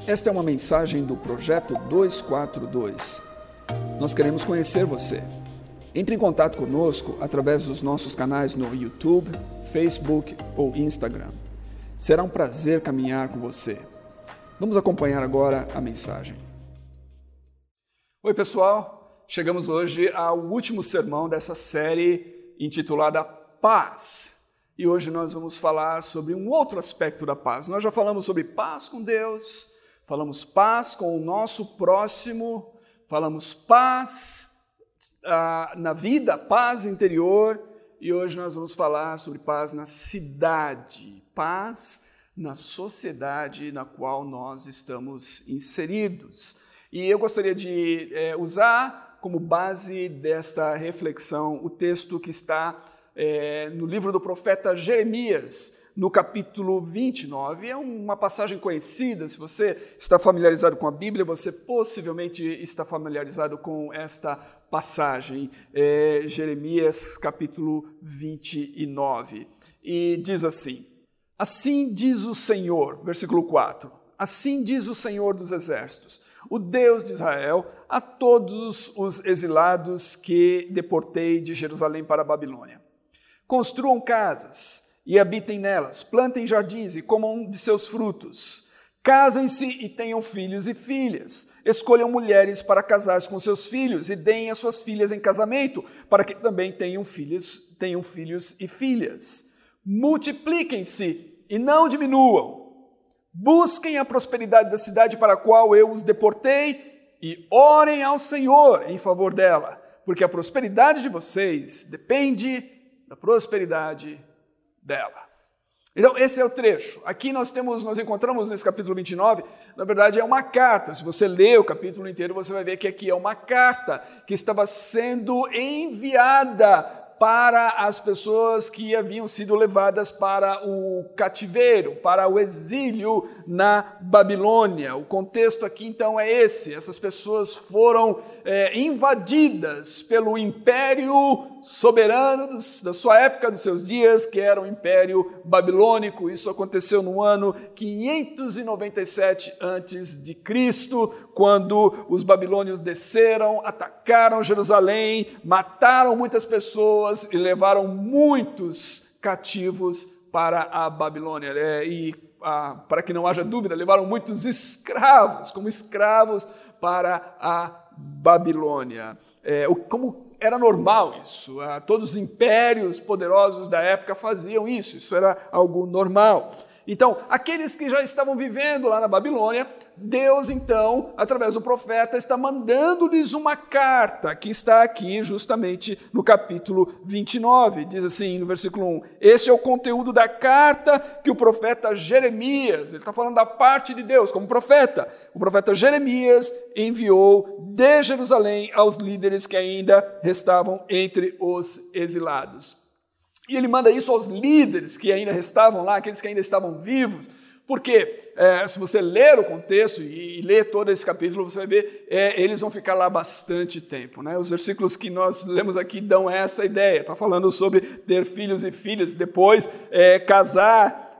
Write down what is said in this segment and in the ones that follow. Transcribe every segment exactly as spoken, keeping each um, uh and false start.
Esta é uma mensagem do Projeto duzentos e quarenta e dois. Nós queremos conhecer você. Entre em contato conosco através dos nossos canais no YouTube, Facebook ou Instagram. Será um prazer caminhar com você. Vamos acompanhar agora a mensagem. Oi pessoal, chegamos hoje ao último sermão dessa série intitulada Paz. E hoje nós vamos falar sobre um outro aspecto da paz. Nós já falamos sobre paz com Deus, falamos paz com o nosso próximo, falamos paz ah, na vida, paz interior, e hoje nós vamos falar sobre paz na cidade, paz na sociedade na qual nós estamos inseridos. E eu gostaria de é, usar como base desta reflexão o texto que está É, no livro do profeta Jeremias, no capítulo vinte e nove. É uma passagem conhecida. Se você está familiarizado com a Bíblia, você possivelmente está familiarizado com esta passagem. É, Jeremias, capítulo vinte e nove. E diz assim: Assim diz o Senhor, versículo quatro, assim diz o Senhor dos Exércitos, o Deus de Israel, a todos os exilados que deportei de Jerusalém para a Babilônia. Construam casas e habitem nelas, plantem jardins e comam de seus frutos. Casem-se e tenham filhos e filhas. Escolham mulheres para casar com seus filhos e deem as suas filhas em casamento, para que também tenham filhos, tenham filhos e filhas. Multipliquem-se e não diminuam. Busquem a prosperidade da cidade para a qual eu os deportei e orem ao Senhor em favor dela, porque a prosperidade de vocês depende da prosperidade dela. Então, esse é o trecho. Aqui nós temos, nós encontramos nesse capítulo vinte e nove, na verdade é uma carta. Se você ler o capítulo inteiro, você vai ver que aqui é uma carta que estava sendo enviada para as pessoas que haviam sido levadas para o cativeiro, para o exílio na Babilônia. O contexto aqui, então, é esse. Essas pessoas foram é, invadidas pelo império soberano dos, da sua época, dos seus dias, que era o Império Babilônico. Isso aconteceu no ano quinhentos e noventa e sete antes de Cristo, quando os babilônios desceram, atacaram Jerusalém, mataram muitas pessoas e levaram muitos cativos para a Babilônia. É, e, ah, para que não haja dúvida, levaram muitos escravos, como escravos para a Babilônia. É, como era normal isso, ah, todos os impérios poderosos da época faziam isso, isso era algo normal. Então, aqueles que já estavam vivendo lá na Babilônia, Deus, então, através do profeta, está mandando-lhes uma carta, que está aqui justamente no capítulo vinte e nove. Diz assim, no versículo um, este é o conteúdo da carta que o profeta Jeremias, ele está falando da parte de Deus como profeta, o profeta Jeremias enviou de Jerusalém aos líderes que ainda restavam entre os exilados. E ele manda isso aos líderes que ainda restavam lá, aqueles que ainda estavam vivos, porque é, se você ler o contexto e, e ler todo esse capítulo, você vai ver, é, eles vão ficar lá bastante tempo. Né? Os versículos que nós lemos aqui dão essa ideia, está falando sobre ter filhos e filhas, depois é, casar,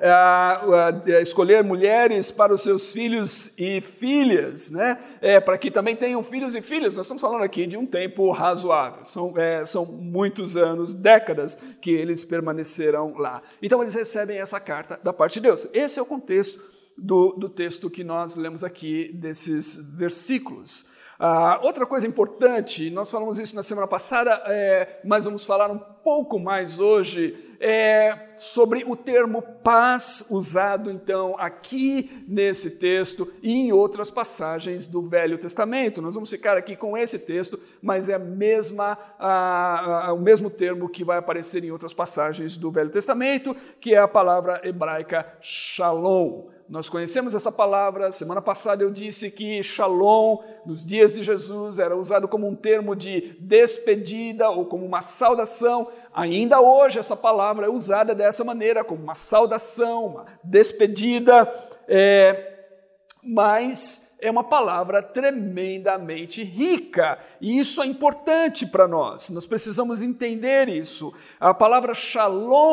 é, é, escolher mulheres para os seus filhos e filhas, né? É, para que também tenham filhos e filhas. Nós estamos falando aqui de um tempo razoável, são, é, são muitos anos, décadas que eles permaneceram lá. Então eles recebem essa carta da parte de Deus. Esse é o contexto do, do texto que nós lemos aqui, desses versículos. Ah, outra coisa importante, nós falamos isso na semana passada, é, mas vamos falar um pouco mais hoje, é sobre o termo paz usado então aqui nesse texto e em outras passagens do Velho Testamento. Nós vamos ficar aqui com esse texto, mas é a mesma, a, a, o mesmo termo que vai aparecer em outras passagens do Velho Testamento, que é a palavra hebraica shalom. Nós conhecemos essa palavra. Semana passada eu disse que shalom, nos dias de Jesus, era usado como um termo de despedida ou como uma saudação. Ainda hoje essa palavra é usada dessa maneira, como uma saudação, uma despedida, é, mas é uma palavra tremendamente rica, e isso é importante para nós, nós precisamos entender isso. A palavra shalom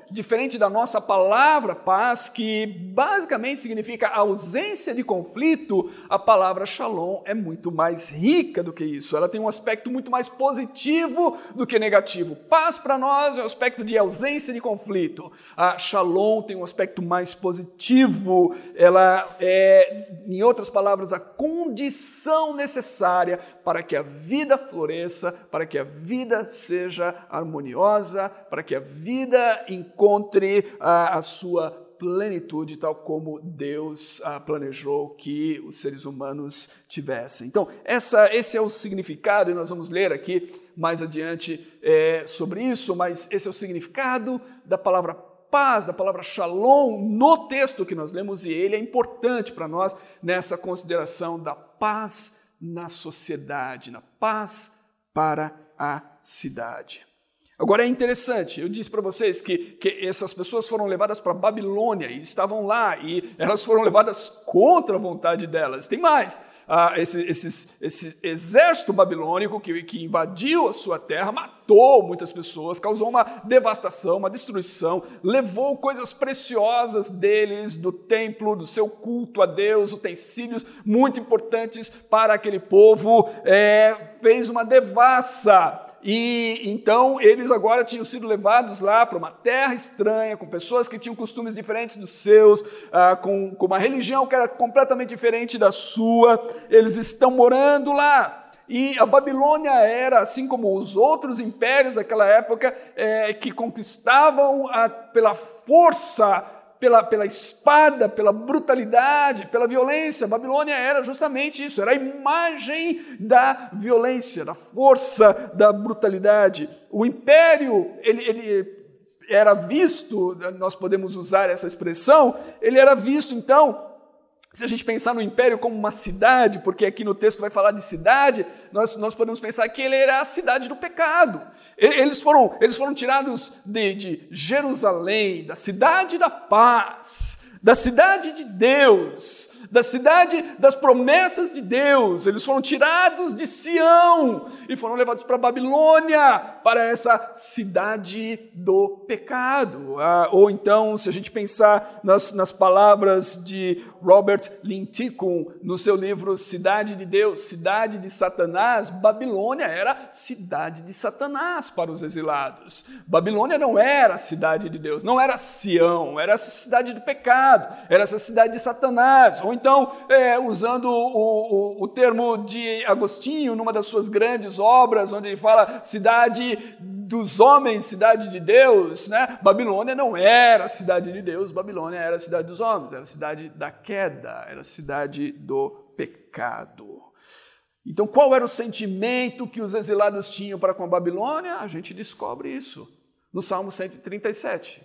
diferente da nossa palavra paz, que basicamente significa ausência de conflito, a palavra shalom é muito mais rica do que isso. Ela tem um aspecto muito mais positivo do que negativo. Paz para nós é um aspecto de ausência de conflito. A shalom tem um aspecto mais positivo. Ela é, em outras palavras, a condição necessária para que a vida floresça, para que a vida seja harmoniosa, para que a vida encontre a, a sua plenitude, tal como Deus a, planejou que os seres humanos tivessem. Então, essa, esse é o significado, e nós vamos ler aqui mais adiante é, sobre isso, mas esse é o significado da palavra paz, da palavra shalom, no texto que nós lemos, e ele é importante para nós nessa consideração da paz na sociedade, na paz para a cidade. Agora é interessante, eu disse para vocês que, que essas pessoas foram levadas para a Babilônia e estavam lá e elas foram levadas contra a vontade delas. Tem mais, ah, esse, esse, esse exército babilônico que, que invadiu a sua terra, matou muitas pessoas, causou uma devastação, uma destruição, levou coisas preciosas deles, do templo, do seu culto a Deus, utensílios muito importantes para aquele povo, é, fez uma devassa. E então eles agora tinham sido levados lá para uma terra estranha, com pessoas que tinham costumes diferentes dos seus, ah, com, com uma religião que era completamente diferente da sua. Eles estão morando lá. E a Babilônia era, assim como os outros impérios daquela época, é, que conquistavam a, pela força, Pela, pela espada, pela brutalidade, pela violência. A Babilônia era justamente isso, era a imagem da violência, da força, da brutalidade. O império, ele, ele era visto, nós podemos usar essa expressão, ele era visto então, se a gente pensar no império como uma cidade, porque aqui no texto vai falar de cidade, nós, nós podemos pensar que ele era a cidade do pecado. Eles foram, eles foram tirados de, de Jerusalém, da cidade da paz, da cidade de Deus, da cidade das promessas de Deus. Eles foram tirados de Sião e foram levados para a Babilônia, para essa cidade do pecado. Ah, ou então, se a gente pensar nas, nas palavras de Robert Lincoln, no seu livro Cidade de Deus, Cidade de Satanás, Babilônia era cidade de Satanás para os exilados. Babilônia não era a cidade de Deus, não era Sião, era essa cidade do pecado, era essa cidade de Satanás. Ou então, é, usando o, o, o termo de Agostinho, numa das suas grandes obras, onde ele fala cidade dos homens, cidade de Deus, né? Babilônia não era a cidade de Deus, Babilônia era a cidade dos homens, era a cidade da queda, era a cidade do pecado. Então, qual era o sentimento que os exilados tinham para com a Babilônia? A gente descobre isso no Salmo cento e trinta e sete,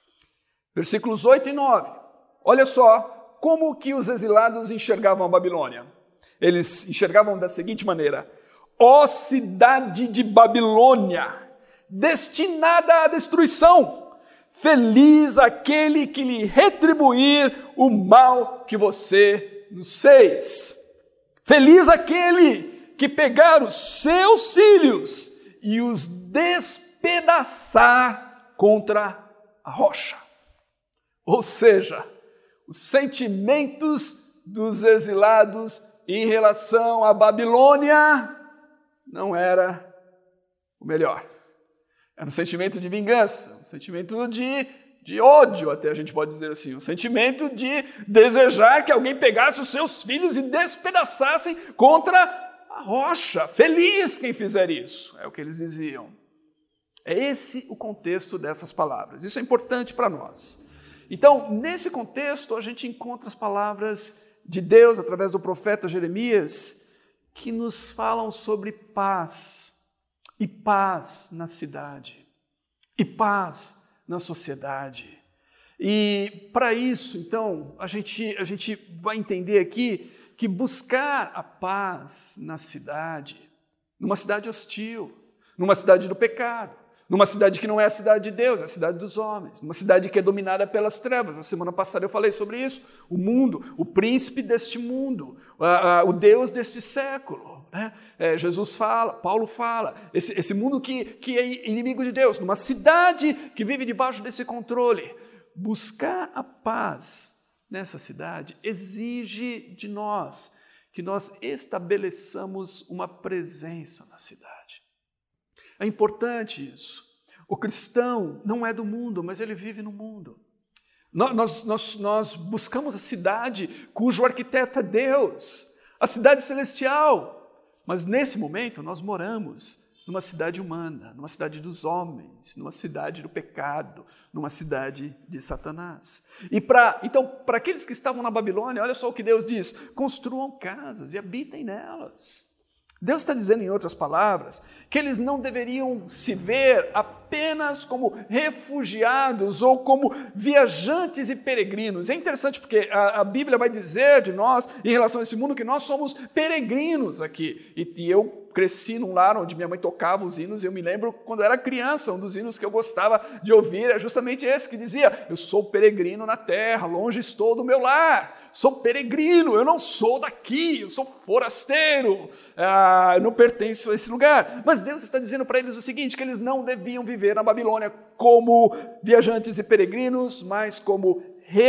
versículos oito e nove. Olha só como que os exilados enxergavam a Babilônia. Eles enxergavam da seguinte maneira: ó cidade de Babilônia, destinada à destruição, feliz aquele que lhe retribuir o mal que você nos fez. Feliz aquele que pegar os seus filhos e os despedaçar contra a rocha. Ou seja, os sentimentos dos exilados em relação à Babilônia não era o melhor. Era um sentimento de vingança, um sentimento de, de ódio, até a gente pode dizer assim, um sentimento de desejar que alguém pegasse os seus filhos e despedaçassem contra a rocha. Feliz quem fizer isso, é o que eles diziam. É esse o contexto dessas palavras. Isso é importante para nós. Então, nesse contexto, a gente encontra as palavras de Deus, através do profeta Jeremias, que nos falam sobre paz, e paz na cidade, e paz na sociedade. E para isso, então, a gente, a gente vai entender aqui que buscar a paz na cidade, numa cidade hostil, numa cidade do pecado, numa cidade que não é a cidade de Deus, é a cidade dos homens, numa cidade que é dominada pelas trevas. Na semana passada eu falei sobre isso, o mundo, o príncipe deste mundo, a, a, o Deus deste século. Né? É, Jesus fala, Paulo fala, esse, esse mundo que, que é inimigo de Deus, numa cidade que vive debaixo desse controle. Buscar a paz nessa cidade exige de nós que nós estabeleçamos uma presença na cidade. É importante isso. O cristão não é do mundo, mas ele vive no mundo. Nós, nós, nós buscamos a cidade cujo arquiteto é Deus, a cidade celestial. Mas nesse momento nós moramos numa cidade humana, numa cidade dos homens, numa cidade do pecado, numa cidade de Satanás. E para, então, para aqueles que estavam na Babilônia, olha só o que Deus diz: construam casas e habitem nelas. Deus está dizendo, em outras palavras, que eles não deveriam se ver apenas como refugiados ou como viajantes e peregrinos. É interessante porque a, a Bíblia vai dizer de nós, em relação a esse mundo, que nós somos peregrinos aqui. E, e eu cresci num lar onde minha mãe tocava os hinos, e eu me lembro, quando eu era criança, um dos hinos que eu gostava de ouvir é justamente esse, que dizia: eu sou peregrino na terra, longe estou do meu lar, sou peregrino, eu não sou daqui, eu sou forasteiro, ah, eu não pertenço a esse lugar. Mas Deus está dizendo para eles o seguinte, que eles não deviam viver na Babilônia como viajantes e peregrinos, mas como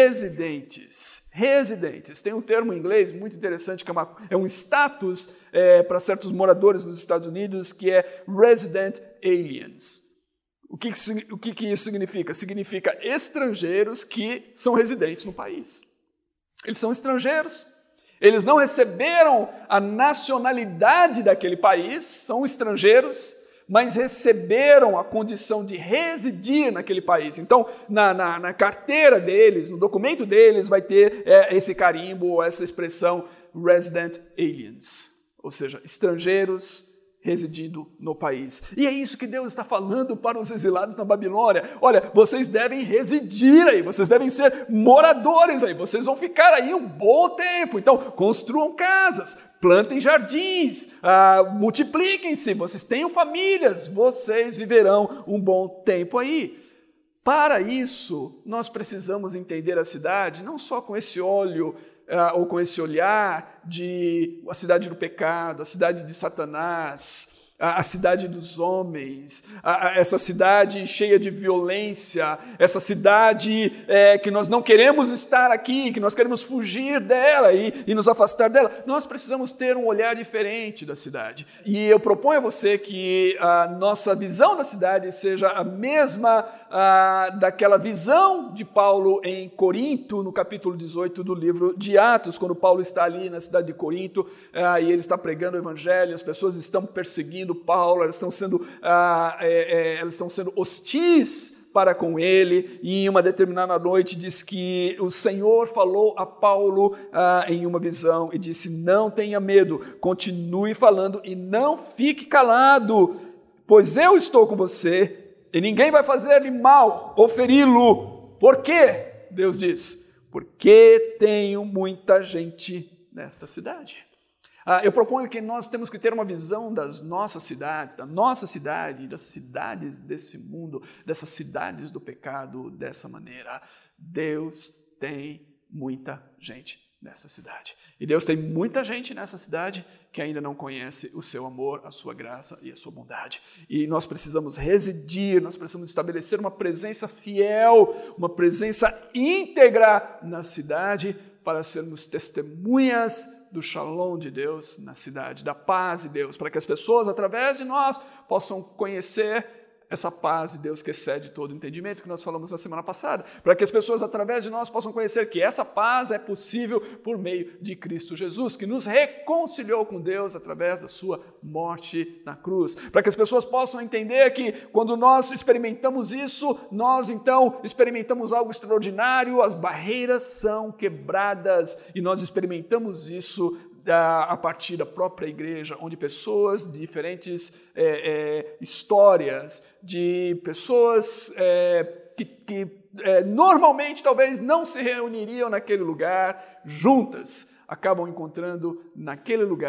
residentes. Residentes. Tem um termo em inglês muito interessante, que é, uma, é um status é, para certos moradores nos Estados Unidos, que é resident aliens. O que, o que, que isso significa? Significa estrangeiros que são residentes no país. Eles são estrangeiros, eles não receberam a nacionalidade daquele país, são estrangeiros, mas receberam a condição de residir naquele país. Então, na, na, na carteira deles, no documento deles, vai ter é, esse carimbo, essa expressão resident aliens, ou seja, estrangeiros residindo no país. E é isso que Deus está falando para os exilados na Babilônia. Olha, vocês devem residir aí, vocês devem ser moradores aí, vocês vão ficar aí um bom tempo. Então, construam casas, plantem jardins, ah, multipliquem-se, vocês tenham famílias, vocês viverão um bom tempo aí. Para isso, nós precisamos entender a cidade não só com esse olho Uh, ou com esse olhar de a cidade do pecado, a cidade de Satanás, a, a cidade dos homens, a, a, essa cidade cheia de violência, essa cidade é, que nós não queremos estar aqui, que nós queremos fugir dela e, e nos afastar dela. Nós precisamos ter um olhar diferente da cidade. E eu proponho a você que a nossa visão da cidade seja a mesma Ah, daquela visão de Paulo em Corinto, no capítulo dezoito do livro de Atos, quando Paulo está ali na cidade de Corinto, ah, e ele está pregando o evangelho, as pessoas estão perseguindo Paulo, elas estão sendo, ah, é, é, elas estão sendo hostis para com ele, e em uma determinada noite diz que o Senhor falou a Paulo ah, em uma visão e disse: não tenha medo, continue falando e não fique calado, pois eu estou com você, e ninguém vai fazer-lhe mal ou feri-lo. Por quê? Deus diz: porque tenho muita gente nesta cidade. Ah, eu proponho que nós temos que ter uma visão das nossas cidades, da nossa cidade, das cidades desse mundo, dessas cidades do pecado, dessa maneira. Deus tem muita gente nessa cidade. E Deus tem muita gente nessa cidade que ainda não conhece o seu amor, a sua graça e a sua bondade. E nós precisamos residir, nós precisamos estabelecer uma presença fiel, uma presença íntegra na cidade, para sermos testemunhas do shalom de Deus na cidade, da paz de Deus, para que as pessoas, através de nós, possam conhecer essa paz de Deus que excede todo entendimento, que nós falamos na semana passada, para que as pessoas, através de nós, possam conhecer que essa paz é possível por meio de Cristo Jesus, que nos reconciliou com Deus através da sua morte na cruz, para que as pessoas possam entender que quando nós experimentamos isso, nós então experimentamos algo extraordinário, as barreiras são quebradas e nós experimentamos isso a partir da própria igreja, onde pessoas de diferentes é, é, histórias, de pessoas é, que, que é, normalmente talvez não se reuniriam naquele lugar, juntas, acabam encontrando naquele lugar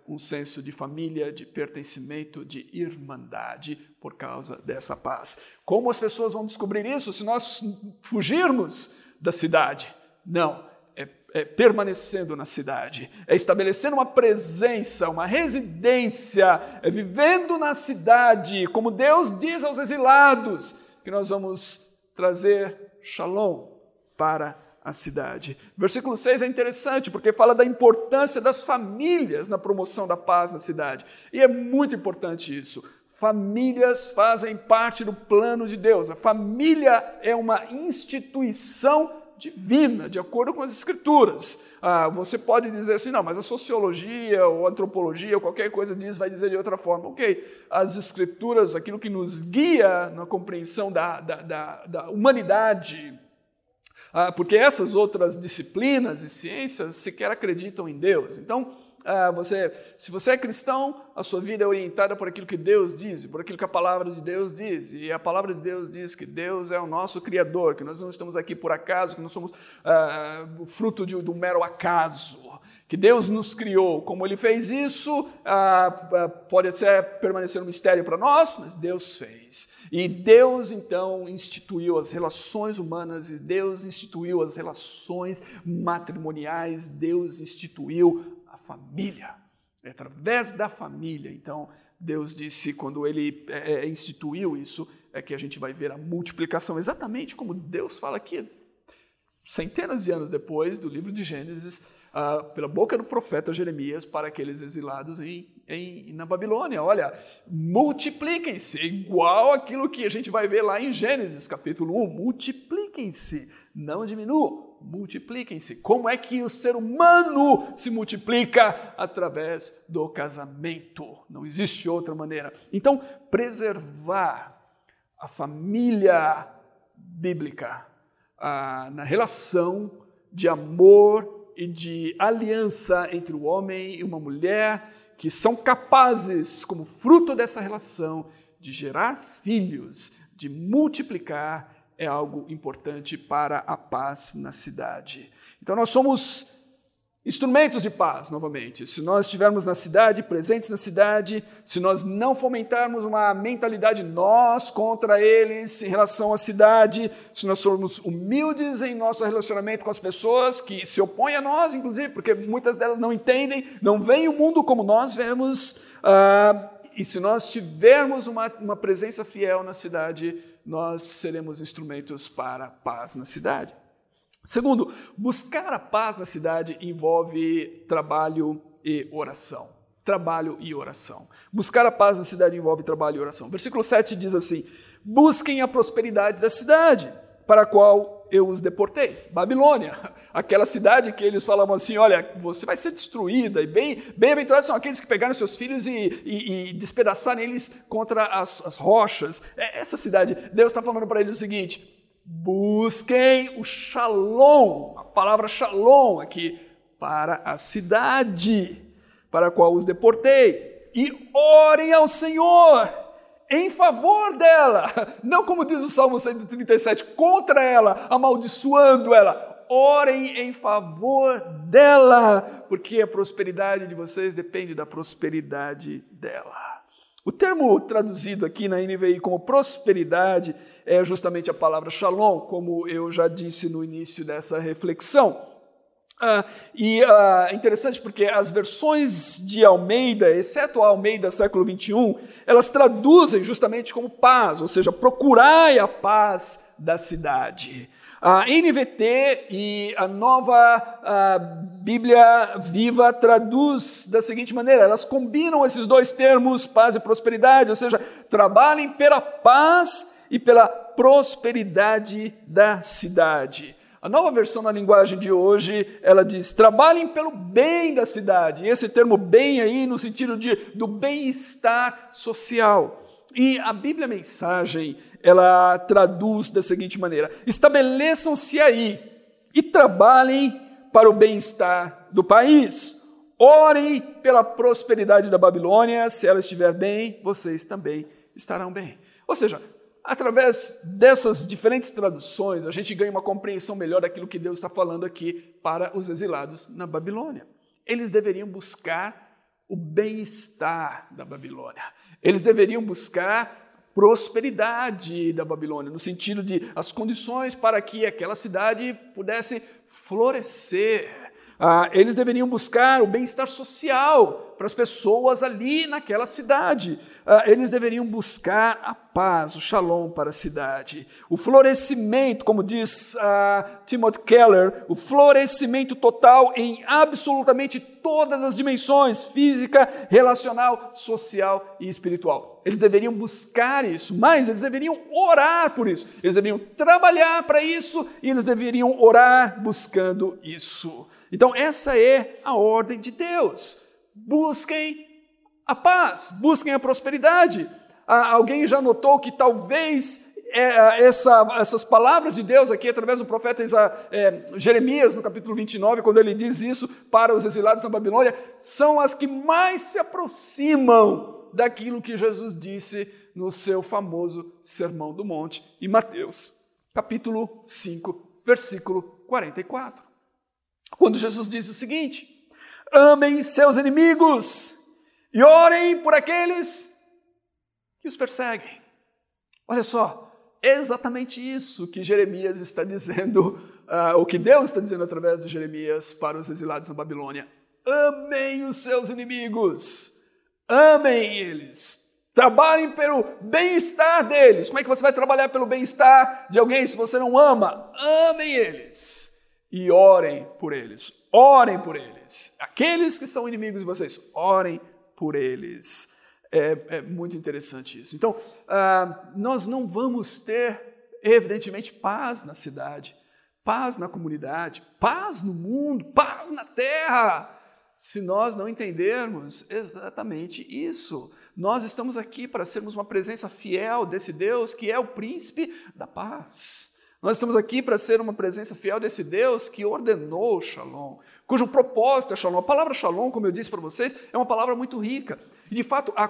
um senso de família, de pertencimento, de irmandade por causa dessa paz. Como as pessoas vão descobrir isso se nós fugirmos da cidade? Não, é, é permanecendo na cidade, é estabelecendo uma presença, uma residência, é vivendo na cidade, como Deus diz aos exilados, que nós vamos trazer shalom para a cidade. Versículo seis é interessante porque fala da importância das famílias na promoção da paz na cidade. E é muito importante isso. Famílias fazem parte do plano de Deus. A família é uma instituição divina, de acordo com as Escrituras. Ah, você pode dizer assim, não, mas a sociologia ou a antropologia ou qualquer coisa diz, vai dizer de outra forma. Ok, as Escrituras, aquilo que nos guia na compreensão da, da, da, da humanidade, ah, porque essas outras disciplinas e ciências sequer acreditam em Deus. Então, ah, você, se você é cristão, a sua vida é orientada por aquilo que Deus diz, por aquilo que a palavra de Deus diz. E a palavra de Deus diz que Deus é o nosso Criador, que nós não estamos aqui por acaso, que não somos ah, fruto de, de um mero acaso, que Deus nos criou. Como Ele fez isso, ah, pode até permanecer um mistério para nós, mas Deus fez. E Deus, então, instituiu as relações humanas, e Deus instituiu as relações matrimoniais, Deus instituiu a família. É através da família, então, Deus disse, quando Ele é, instituiu isso, é que a gente vai ver a multiplicação, exatamente como Deus fala aqui, centenas de anos depois do livro de Gênesis, Uh, pela boca do profeta Jeremias para aqueles exilados em, em, na Babilônia. Olha, multipliquem-se, igual aquilo que a gente vai ver lá em Gênesis, capítulo um, multipliquem-se, não diminuam, multipliquem-se. Como é que o ser humano se multiplica? Através do casamento, não existe outra maneira. Então, preservar a família bíblica uh, na relação de amor e de aliança entre o homem e uma mulher, que são capazes, como fruto dessa relação, de gerar filhos, de multiplicar, é algo importante para a paz na cidade. Então nós somos instrumentos de paz, novamente. Se nós estivermos na cidade, presentes na cidade, se nós não fomentarmos uma mentalidade nós contra eles em relação à cidade, se nós formos humildes em nosso relacionamento com as pessoas que se opõem a nós, inclusive, porque muitas delas não entendem, não veem o mundo como nós vemos, uh, e se nós tivermos uma, uma presença fiel na cidade, nós seremos instrumentos para a paz na cidade. Segundo, buscar a paz na cidade envolve trabalho e oração. Trabalho e oração. Buscar a paz na cidade envolve trabalho e oração. Versículo sete diz assim, busquem a prosperidade da cidade, para a qual eu os deportei. Babilônia, aquela cidade que eles falavam assim, olha, você vai ser destruída, e bem, bem-aventurados são aqueles que pegaram seus filhos e, e, e despedaçaram eles contra as, as rochas. É essa cidade, Deus está falando para eles o seguinte, busquem o shalom, a palavra shalom aqui, para a cidade, para a qual os deportei, e orem ao Senhor em favor dela, não como diz o Salmo cento e trinta e sete, contra ela, amaldiçoando ela, orem em favor dela, porque a prosperidade de vocês depende da prosperidade dela. O termo traduzido aqui na N V I como prosperidade é justamente a palavra shalom, como eu já disse no início dessa reflexão. Ah, e ah, é interessante porque as versões de Almeida, exceto a Almeida século vinte e um, elas traduzem justamente como paz, ou seja, procurai a paz da cidade. A N V T e a nova a Bíblia Viva traduz da seguinte maneira, elas combinam esses dois termos, paz e prosperidade, ou seja, trabalhem pela paz e pela prosperidade da cidade. A nova versão na linguagem de hoje, ela diz, trabalhem pelo bem da cidade. E esse termo bem aí no sentido de, do bem-estar social. E a Bíblia Mensagem, ela traduz da seguinte maneira, estabeleçam-se aí e trabalhem para o bem-estar do país. Orem pela prosperidade da Babilônia, se ela estiver bem, vocês também estarão bem. Ou seja, através dessas diferentes traduções, a gente ganha uma compreensão melhor daquilo que Deus está falando aqui para os exilados na Babilônia. Eles deveriam buscar o bem-estar da Babilônia. Eles deveriam buscar prosperidade da Babilônia, no sentido de as condições para que aquela cidade pudesse florescer. Ah, eles deveriam buscar o bem-estar social para as pessoas ali naquela cidade. Ah, eles deveriam buscar a paz, o shalom para a cidade. O florescimento, como diz ah, Timothy Keller, o florescimento total em absolutamente todas as dimensões, física, relacional, social e espiritual. Eles deveriam buscar isso, mas eles deveriam orar por isso. Eles deveriam trabalhar para isso e eles deveriam orar buscando isso. Então, essa é a ordem de Deus. Busquem a paz, busquem a prosperidade. Ah, alguém já notou que talvez é, essa, essas palavras de Deus aqui, através do profeta Isa, é, Jeremias, no capítulo vinte e nove, quando ele diz isso para os exilados na Babilônia, são as que mais se aproximam daquilo que Jesus disse no seu famoso Sermão do Monte, em Mateus, capítulo cinco, versículo quarenta e quatro. Quando Jesus diz o seguinte: amem seus inimigos e orem por aqueles que os perseguem. Olha só, é exatamente isso que Jeremias está dizendo, uh, o que Deus está dizendo através de Jeremias para os exilados na Babilônia. Amem os seus inimigos, amem eles, trabalhem pelo bem-estar deles. Como é que você vai trabalhar pelo bem-estar de alguém se você não ama? Amem eles. E orem por eles, orem por eles. Aqueles que são inimigos de vocês, orem por eles. É, é muito interessante isso. Então, ah, nós não vamos ter, evidentemente, paz na cidade, paz na comunidade, paz no mundo, paz na terra, se nós não entendermos exatamente isso. Nós estamos aqui para sermos uma presença fiel desse Deus que é o príncipe da paz. Nós estamos aqui para ser uma presença fiel desse Deus que ordenou o shalom, cujo propósito é shalom. A palavra shalom, como eu disse para vocês, é uma palavra muito rica. E, de fato, a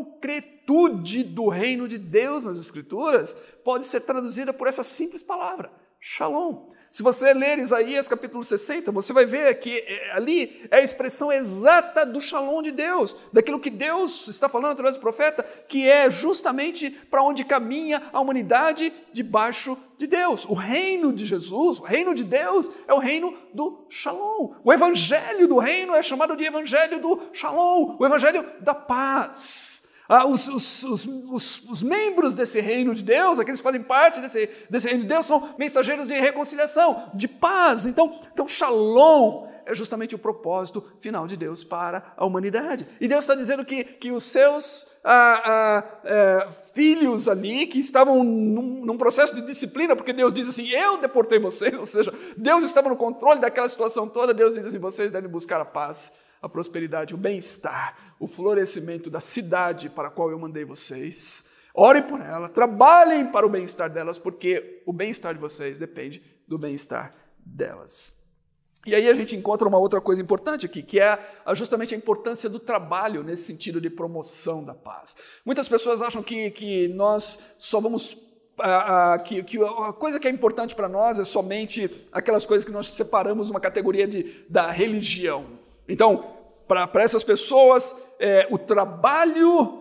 concretude do reino de Deus nas Escrituras pode ser traduzida por essa simples palavra, shalom. Se você ler Isaías capítulo sessenta, você vai ver que ali é a expressão exata do shalom de Deus, daquilo que Deus está falando através do profeta, que é justamente para onde caminha a humanidade debaixo de Deus. O reino de Jesus, o reino de Deus é o reino do shalom. O evangelho do reino é chamado de evangelho do shalom, o evangelho da paz. Ah, os, os, os, os, os membros desse reino de Deus, aqueles que fazem parte desse, desse reino de Deus, são mensageiros de reconciliação, de paz. Então, então, shalom é justamente o propósito final de Deus para a humanidade. E Deus está dizendo que, que os seus ah, ah, ah, filhos ali, que estavam num, num processo de disciplina, porque Deus diz assim, eu deportei vocês, ou seja, Deus estava no controle daquela situação toda, Deus diz assim, vocês devem buscar a paz, a prosperidade, o bem-estar, o florescimento da cidade para a qual eu mandei vocês. Orem por ela, trabalhem para o bem-estar delas, porque o bem-estar de vocês depende do bem-estar delas. E aí a gente encontra uma outra coisa importante aqui, que é justamente a importância do trabalho nesse sentido de promoção da paz. Muitas pessoas acham que, que nós só vamos... Ah, ah, que, que a coisa que é importante para nós é somente aquelas coisas que nós separamos numa categoria de, da religião. Então, para essas pessoas, é, o trabalho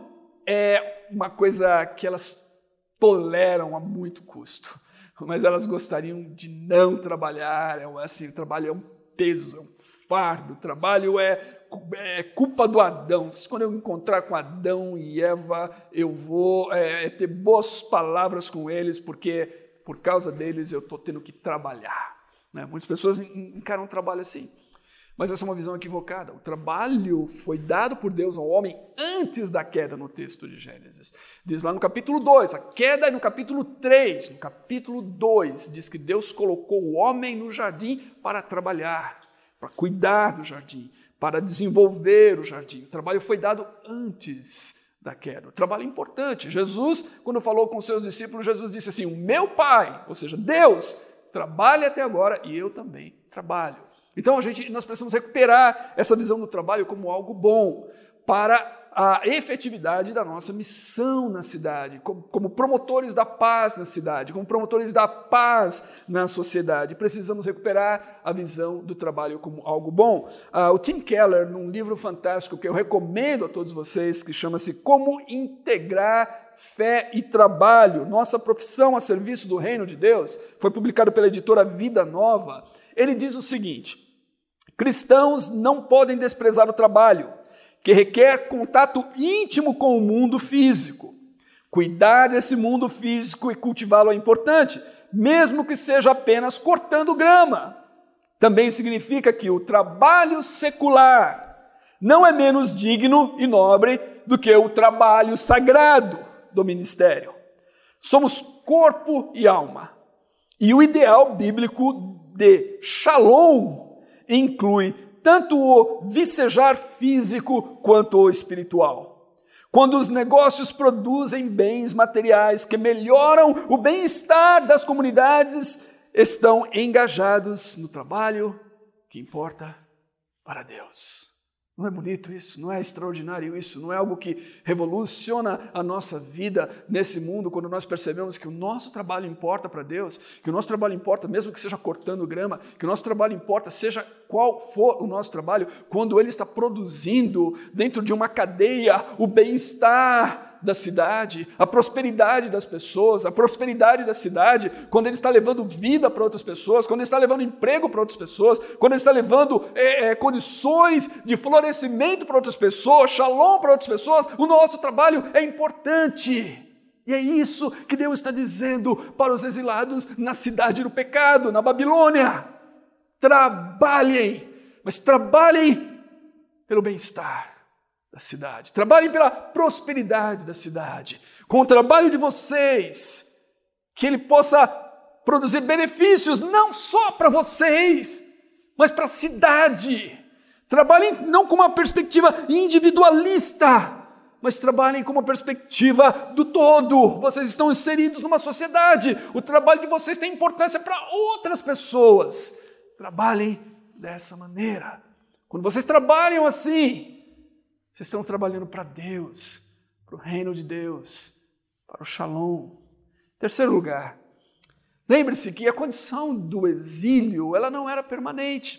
é uma coisa que elas toleram a muito custo, mas elas gostariam de não trabalhar. É, assim, o trabalho é um peso, é um fardo, o trabalho é, é culpa do Adão. Quando eu encontrar com Adão e Eva, eu vou é, ter boas palavras com eles, porque por causa deles eu estou tendo que trabalhar. Né? Muitas pessoas encaram o trabalho assim. Mas essa é uma visão equivocada. O trabalho foi dado por Deus ao homem antes da queda no texto de Gênesis. Diz lá no capítulo dois, a queda é no capítulo três. No capítulo dois diz que Deus colocou o homem no jardim para trabalhar, para cuidar do jardim, para desenvolver o jardim. O trabalho foi dado antes da queda. O trabalho é importante. Jesus, quando falou com seus discípulos, Jesus disse assim, o meu Pai, ou seja, Deus, trabalha até agora e eu também trabalho. Então, a gente, nós precisamos recuperar essa visão do trabalho como algo bom para a efetividade da nossa missão na cidade, como, como promotores da paz na cidade, como promotores da paz na sociedade. Precisamos recuperar a visão do trabalho como algo bom. Uh, o Tim Keller, num livro fantástico que eu recomendo a todos vocês, que chama-se Como Integrar Fé e Trabalho, Nossa Profissão a Serviço do Reino de Deus, foi publicado pela editora Vida Nova. Ele diz o seguinte: cristãos não podem desprezar o trabalho, que requer contato íntimo com o mundo físico. Cuidar desse mundo físico e cultivá-lo é importante, mesmo que seja apenas cortando grama. Também significa que o trabalho secular não é menos digno e nobre do que o trabalho sagrado do ministério. Somos corpo e alma. E o ideal bíblico de Shalom inclui tanto o vicejar físico quanto o espiritual. Quando os negócios produzem bens materiais que melhoram o bem-estar das comunidades, estão engajados no trabalho que importa para Deus. Não é bonito isso? Não é extraordinário isso? Não é algo que revoluciona a nossa vida nesse mundo, quando nós percebemos que o nosso trabalho importa para Deus, que o nosso trabalho importa, mesmo que seja cortando grama, que o nosso trabalho importa, seja qual for o nosso trabalho, quando ele está produzindo dentro de uma cadeia o bem-estar da cidade, a prosperidade das pessoas, a prosperidade da cidade, quando ele está levando vida para outras pessoas, quando ele está levando emprego para outras pessoas, quando ele está levando é, é, condições de florescimento para outras pessoas, shalom para outras pessoas, o nosso trabalho é importante. E é isso que Deus está dizendo para os exilados na cidade do pecado, na Babilônia. Trabalhem, mas trabalhem pelo bem-estar da cidade. Trabalhem pela prosperidade da cidade. Com o trabalho de vocês, que ele possa produzir benefícios não só para vocês, mas para a cidade. Trabalhem não com uma perspectiva individualista, mas trabalhem com uma perspectiva do todo. Vocês estão inseridos numa sociedade. O trabalho de vocês tem importância para outras pessoas. Trabalhem dessa maneira. Quando vocês trabalham assim, vocês estão trabalhando para Deus, para o reino de Deus, para o Shalom. Terceiro lugar, lembre-se que a condição do exílio, ela não era permanente.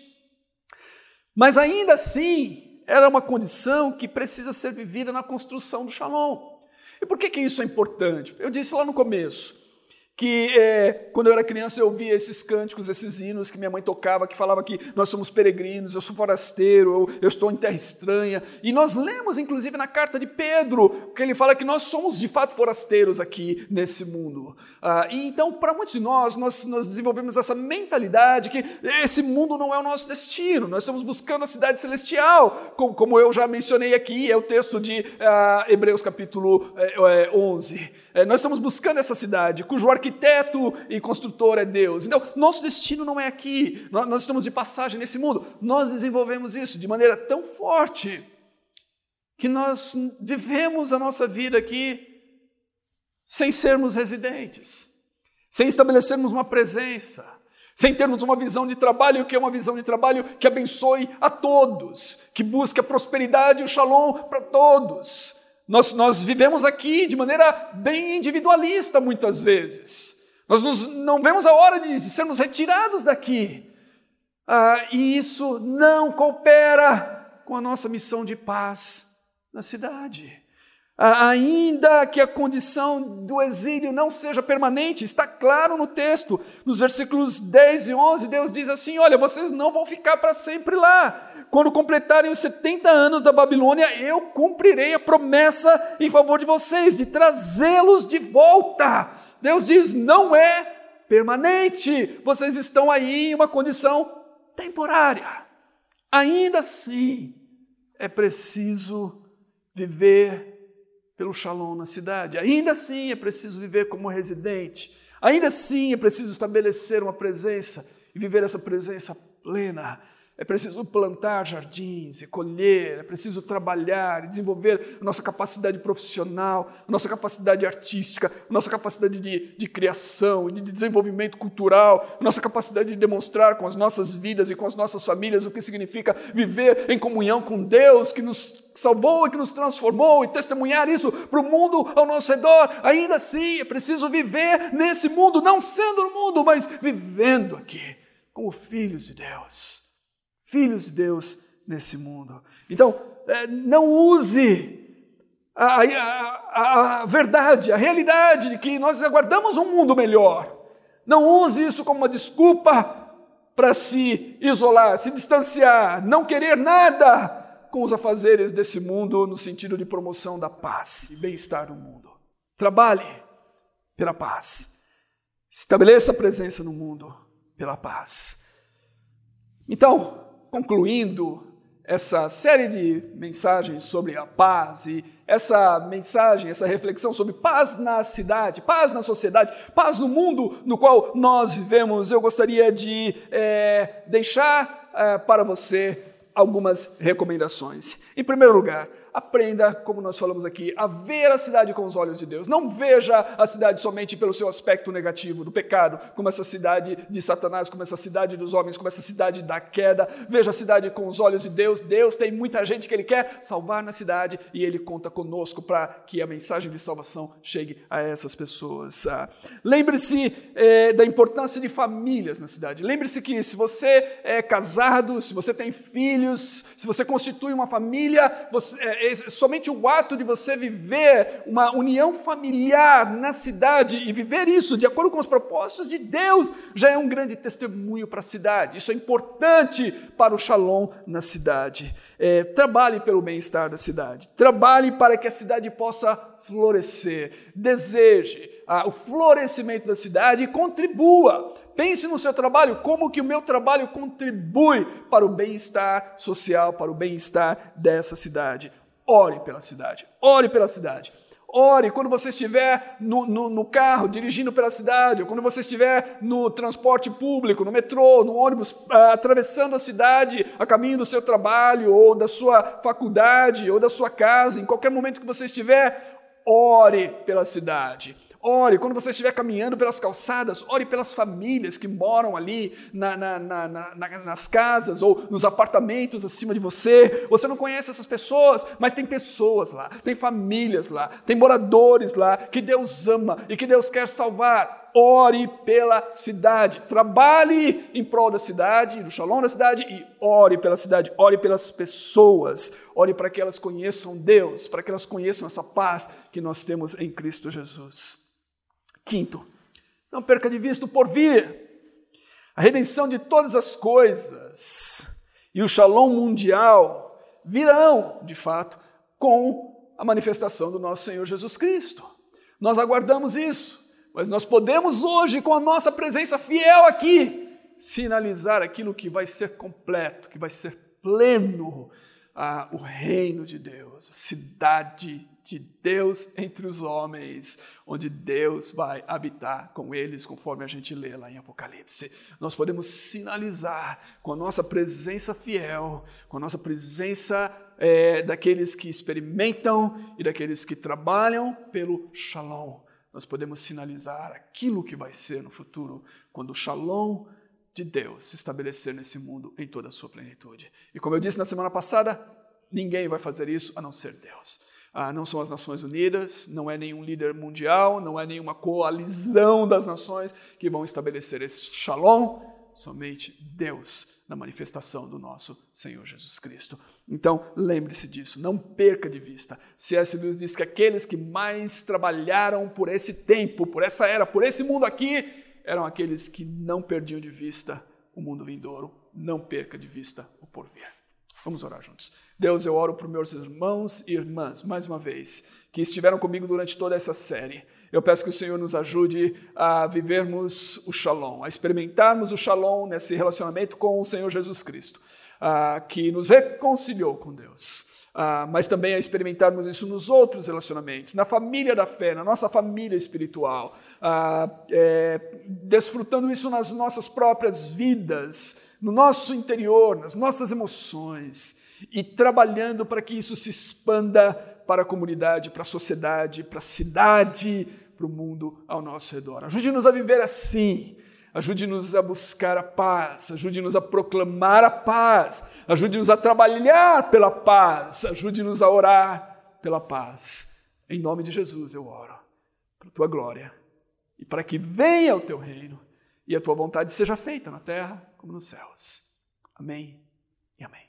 Mas ainda assim, era uma condição que precisa ser vivida na construção do Shalom. E por que que isso é importante? Eu disse lá no começo que é, quando eu era criança eu ouvia esses cânticos, esses hinos que minha mãe tocava, que falava que nós somos peregrinos, eu sou forasteiro, eu, eu estou em terra estranha. E nós lemos, inclusive, na carta de Pedro, que ele fala que nós somos, de fato, forasteiros aqui nesse mundo. Ah, e então, para muitos de nós, nós, nós desenvolvemos essa mentalidade que esse mundo não é o nosso destino, nós estamos buscando a cidade celestial, como, como eu já mencionei aqui, é o texto de ah, Hebreus capítulo é, onze. É, nós estamos buscando essa cidade, cujo arquiteto e construtor é Deus. Então, nosso destino não é aqui, nós, nós estamos de passagem nesse mundo. Nós desenvolvemos isso de maneira tão forte que nós vivemos a nossa vida aqui sem sermos residentes, sem estabelecermos uma presença, sem termos uma visão de trabalho, que é uma visão de trabalho que abençoe a todos, que busque a prosperidade e o shalom para todos. Nós, nós vivemos aqui de maneira bem individualista muitas vezes. Nós nos, não vemos a hora de, de sermos retirados daqui. Ah, e isso não coopera com a nossa missão de paz na cidade. Ah, ainda que a condição do exílio não seja permanente, está claro no texto, nos versículos dez e onze, Deus diz assim: olha, vocês não vão ficar para sempre lá. Quando completarem os setenta anos da Babilônia, eu cumprirei a promessa em favor de vocês, de trazê-los de volta. Deus diz, não é permanente. Vocês estão aí em uma condição temporária. Ainda assim, é preciso viver pelo shalom na cidade. Ainda assim, é preciso viver como residente. Ainda assim, é preciso estabelecer uma presença e viver essa presença plena. É preciso plantar jardins e colher, é preciso trabalhar e desenvolver a nossa capacidade profissional, a nossa capacidade artística, a nossa capacidade de, de criação e de desenvolvimento cultural, a nossa capacidade de demonstrar com as nossas vidas e com as nossas famílias o que significa viver em comunhão com Deus, que nos salvou e que nos transformou, e testemunhar isso para o mundo ao nosso redor. Ainda assim, é preciso viver nesse mundo, não sendo no mundo, mas vivendo aqui, como filhos de Deus. Filhos de Deus nesse mundo. Então, não use a, a, a verdade, a realidade de que nós aguardamos um mundo melhor. Não use isso como uma desculpa para se isolar, se distanciar, não querer nada com os afazeres desse mundo no sentido de promoção da paz e bem-estar no mundo. Trabalhe pela paz. Estabeleça a presença no mundo pela paz. Então, concluindo essa série de mensagens sobre a paz e essa mensagem, essa reflexão sobre paz na cidade, paz na sociedade, paz no mundo no qual nós vivemos, eu gostaria de é, deixar é, para você algumas recomendações. Em primeiro lugar, aprenda, como nós falamos aqui, a ver a cidade com os olhos de Deus. Não veja a cidade somente pelo seu aspecto negativo, do pecado, como essa cidade de Satanás, como essa cidade dos homens, como essa cidade da queda. Veja a cidade com os olhos de Deus. Deus tem muita gente que Ele quer salvar na cidade e Ele conta conosco para que a mensagem de salvação chegue a essas pessoas. Ah, lembre-se eh, da importância de famílias na cidade. Lembre-se que se você é casado, se você tem filhos, se você constitui uma família, você, é, somente o ato de você viver uma união familiar na cidade e viver isso de acordo com os propósitos de Deus já é um grande testemunho para a cidade. Isso é importante para o shalom na cidade. É, trabalhe pelo bem-estar da cidade. Trabalhe para que a cidade possa florescer. Deseje ah, o florescimento da cidade e contribua. Pense no seu trabalho, como que o meu trabalho contribui para o bem-estar social, para o bem-estar dessa cidade. Ore pela cidade, ore pela cidade. Ore quando você estiver no, no, no carro, dirigindo pela cidade, ou quando você estiver no transporte público, no metrô, no ônibus, ah, atravessando a cidade, a caminho do seu trabalho, ou da sua faculdade, ou da sua casa, em qualquer momento que você estiver, ore pela cidade. Ore, quando você estiver caminhando pelas calçadas, ore pelas famílias que moram ali na, na, na, na, nas casas ou nos apartamentos acima de você. Você não conhece essas pessoas, mas tem pessoas lá, tem famílias lá, tem moradores lá que Deus ama e que Deus quer salvar. Ore pela cidade, trabalhe em prol da cidade, do shalom da cidade e ore pela cidade, ore pelas pessoas, ore para que elas conheçam Deus, para que elas conheçam essa paz que nós temos em Cristo Jesus. Quinto, não perca de vista o porvir, a redenção de todas as coisas e o shalom mundial virão, de fato, com a manifestação do nosso Senhor Jesus Cristo. Nós aguardamos isso, mas nós podemos hoje, com a nossa presença fiel aqui, sinalizar aquilo que vai ser completo, que vai ser pleno, ah, o reino de Deus, a cidade de Deus entre os homens, onde Deus vai habitar com eles, conforme a gente lê lá em Apocalipse. Nós podemos sinalizar com a nossa presença fiel, com a nossa presença é, daqueles que experimentam e daqueles que trabalham pelo shalom. Nós podemos sinalizar aquilo que vai ser no futuro, quando o shalom de Deus se estabelecer nesse mundo em toda a sua plenitude. E como eu disse na semana passada, ninguém vai fazer isso a não ser Deus. Ah, não são as Nações Unidas, não é nenhum líder mundial, não é nenhuma coalizão das nações que vão estabelecer esse shalom, somente Deus na manifestação do nosso Senhor Jesus Cristo. Então, lembre-se disso, não perca de vista. C S Lewis diz que aqueles que mais trabalharam por esse tempo, por essa era, por esse mundo aqui, eram aqueles que não perdiam de vista o mundo vindouro. Não perca de vista o porvir. Vamos orar juntos. Deus, eu oro para meus irmãos e irmãs, mais uma vez, que estiveram comigo durante toda essa série. Eu peço que o Senhor nos ajude a vivermos o shalom, a experimentarmos o shalom nesse relacionamento com o Senhor Jesus Cristo, que nos reconciliou com Deus, ah, mas também a experimentarmos isso nos outros relacionamentos, na família da fé, na nossa família espiritual, ah, é, desfrutando isso nas nossas próprias vidas, no nosso interior, nas nossas emoções, e trabalhando para que isso se expanda para a comunidade, para a sociedade, para a cidade, para o mundo ao nosso redor. Ajude-nos a viver assim. Ajude-nos a buscar a paz, ajude-nos a proclamar a paz, ajude-nos a trabalhar pela paz, ajude-nos a orar pela paz. Em nome de Jesus eu oro, para a tua glória, e para que venha o teu reino, e a tua vontade seja feita na terra como nos céus. Amém e amém.